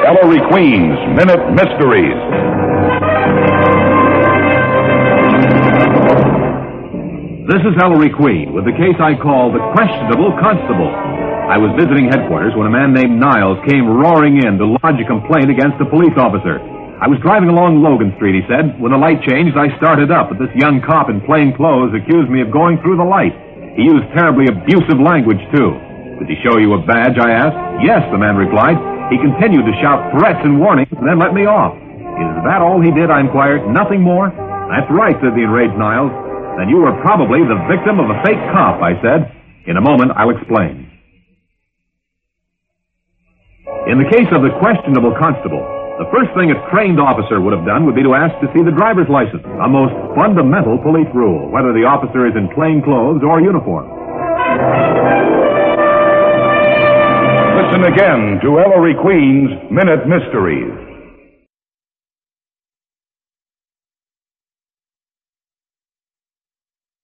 Ellery Queen's Minute Mysteries. This is Ellery Queen with the case I call The Questionable Constable. I was visiting headquarters when a man named Niles came roaring in to lodge a complaint against a police officer. I was driving along Logan Street, he said. When the light changed, I started up, but this young cop in plain clothes accused me of going through the light. He used terribly abusive language, too. Did he show you a badge, I asked. Yes, the man replied. He continued to shout threats and warnings and then let me off. Is that all he did, I inquired. Nothing more? That's right, said the enraged Niles. Then you were probably the victim of a fake cop, I said. In a moment, I'll explain. In the case of the questionable constable, the first thing a trained officer would have done would be to ask to see the driver's license, a most fundamental police rule, whether the officer is in plain clothes or uniform. Listen again to Ellery Queen's Minute Mysteries.